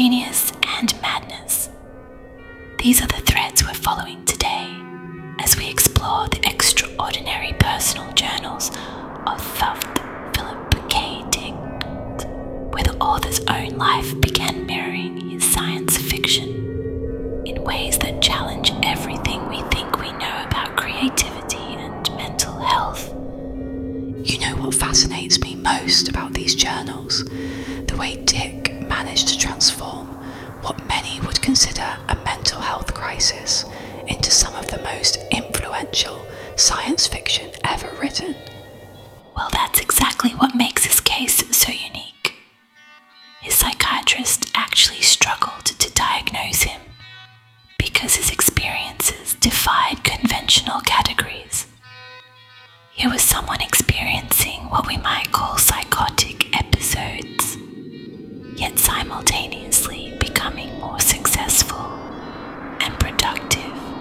genius and madness. These are the threads we're following today as we explore the extraordinary personal journals of Philip K. Dick, where the author's own life began mirroring his science fiction in ways that challenge everything we think we know about creativity and mental health. You know what fascinates me most about these journals? The way Dick managed to transform what many would consider a mental health crisis into some of the most influential science fiction ever written. Well, that's exactly what makes his case so unique. His psychiatrist actually struggled to diagnose him because his experiences defied conventional categories. Here was someone experiencing what we might call psychotic episodes, yet simultaneously becoming more successful and productive.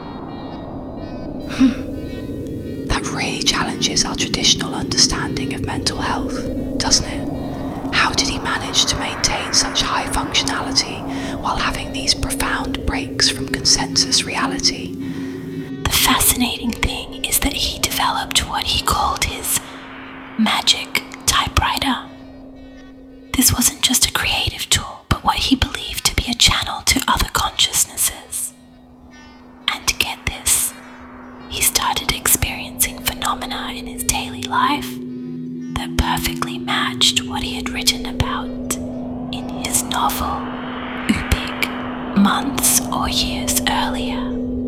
That really challenges our traditional understanding of mental health, doesn't it? How did he manage to maintain such high functionality while having these profound breaks from consensus reality? The fascinating thing is that he developed what he called his magic typewriter. This wasn't just a creative tool, but what he believed to be a channel to other consciousnesses. And to get this, he started experiencing phenomena in his daily life that perfectly matched what he had written about in his novel, Upig, months or years earlier.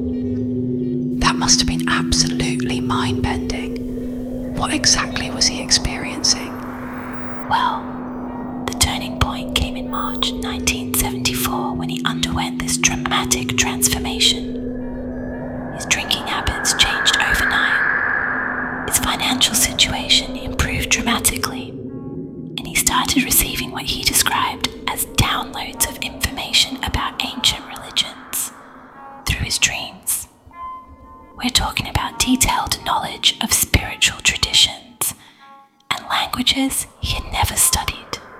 That must have been absolutely mind-bending. What exactly was he experiencing? Well, the turning point came in March 1974 when he underwent this dramatic transformation. His drinking habits changed overnight. His financial situation improved dramatically, and he started receiving what he described as downloads of information about ancient religions through his dreams. We're talking about detailed knowledge of spiritual traditions and languages he had never studied.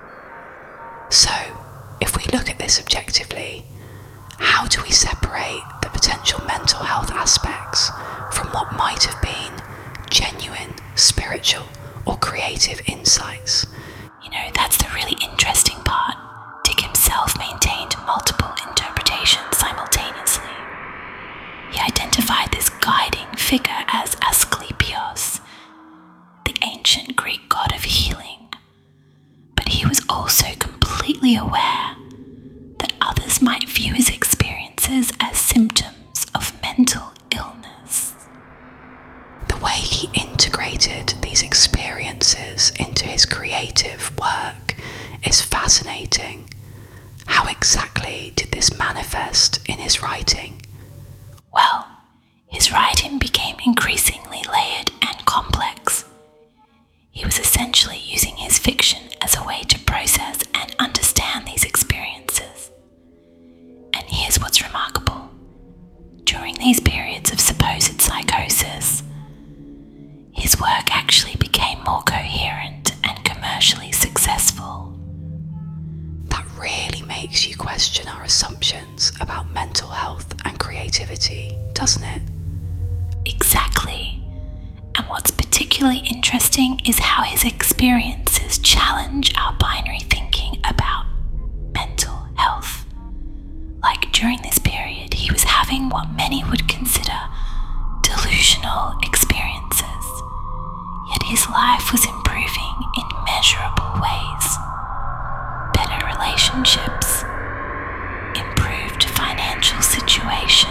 So, if we look at this objectively, how do we separate the potential mental health aspects from what might have been genuine spiritual or creative insights? You know, that's the really interesting part. Dick himself maintained multiple interpretations simultaneously. He identified this guiding figure as Asclepios, the ancient Greek god of healing. But he was also completely aware that others might view his experiences as symptoms of mental illness. The way he integrated these experiences into his creative work is fascinating. How exactly did this manifest in his writing? Well, his writing became increasingly layered and complex. He was essentially using his fiction as a way to process and understand these experiences. And here's what's remarkable. During these periods of supposed psychosis, his work actually became more coherent and commercially successful. That really makes you question our assumptions about mental health and creativity, doesn't it? Exactly. And what's particularly interesting is how his experiences challenge our binary thinking about mental health. Like during this period, he was having what many would consider delusional experiences, yet his life was improving in measurable ways. Better relationships, improved financial situation,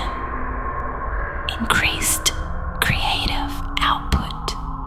increased creative output.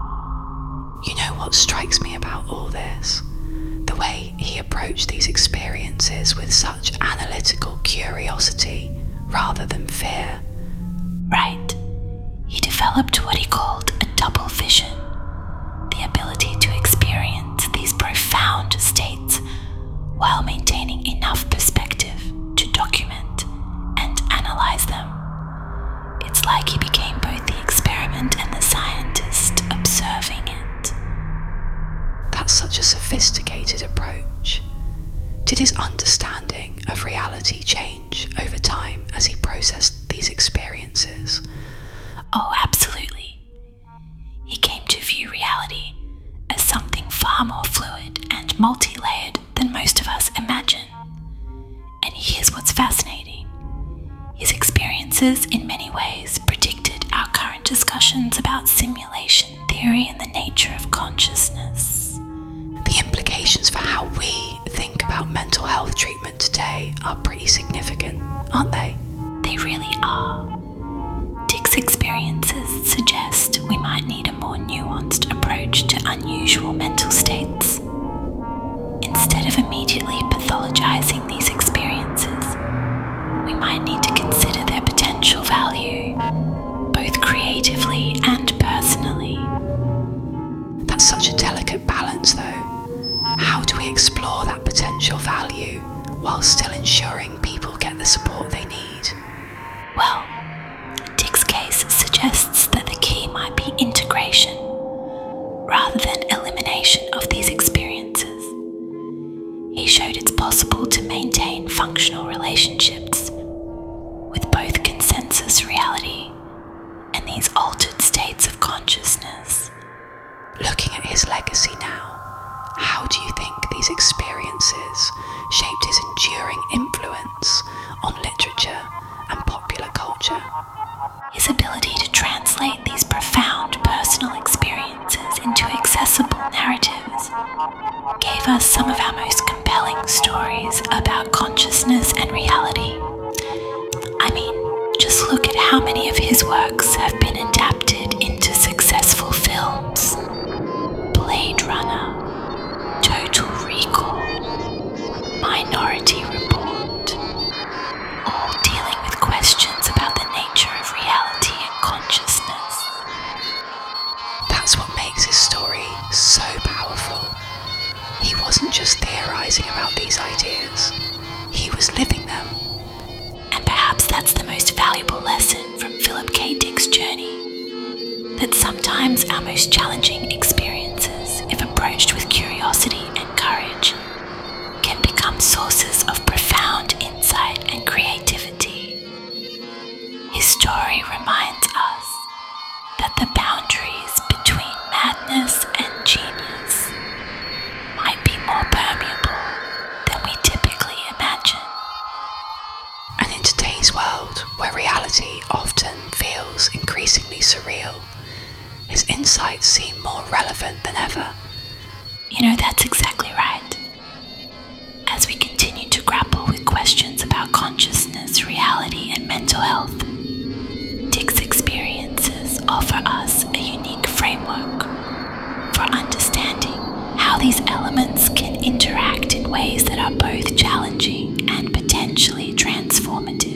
You know what strikes me about all this? The way he approached these experiences with such analytical curiosity rather than fear. Right. He developed what he called a double vision, the ability to experience these profound states while maintaining enough perspective to document and analyze them. It's like he became both the experiment and the scientist observing it. That's such a sophisticated approach. Did his understanding of reality change over time as he processed these experiences? Oh, absolutely. He came to view reality as something far more fluid and multi-layered than most of us imagine. And here's what's fascinating. His experiences in many ways predicted our current discussions about simulation theory and the nature of consciousness. The implications for how we think about mental health treatment today are pretty significant, aren't they? They really are. Dick's experiences suggest we might need a more nuanced approach to unusual mental states. Instead of immediately pathologizing these experiences, we might need to consider their potential value, both creatively and personally. That's such a delicate balance, though. How do we explore that potential value while still ensuring people get the support they need? Well, Dick's case suggests that the key might be integration rather than elimination of these experiences. He showed it's possible to maintain functional relationships with both consensus reality and these altered states of consciousness. Looking at his legacy now, how do you think these experiences shaped his enduring influence on literature and popular culture? His ability to translate these profound personal experiences into accessible narratives gave us some of our most compelling stories about consciousness and reality. I mean, just look at how many of his works have been adapted into successful films. Blade Runner, Total Recall, Minority Report, all dealing with questions about the nature of reality and consciousness. That's what makes his story so powerful. He wasn't just theorizing about these ideas, he was living them. And perhaps that's the most valuable lesson from Philip K. Dick's journey, that sometimes our most challenging experiences, if approached with curiosity and courage, can become sources of profound insight and creativity. His story reminds us that the boundaries between madness and genius might be more permeable than we typically imagine. And in today's world, where reality often feels increasingly surreal, his insights seem more relevant than ever. You know, that's exactly right. As we continue to grapple with questions about consciousness, reality, and mental health, Dick's experiences offer us a unique framework for understanding how these elements can interact in ways that are both challenging and potentially transformative.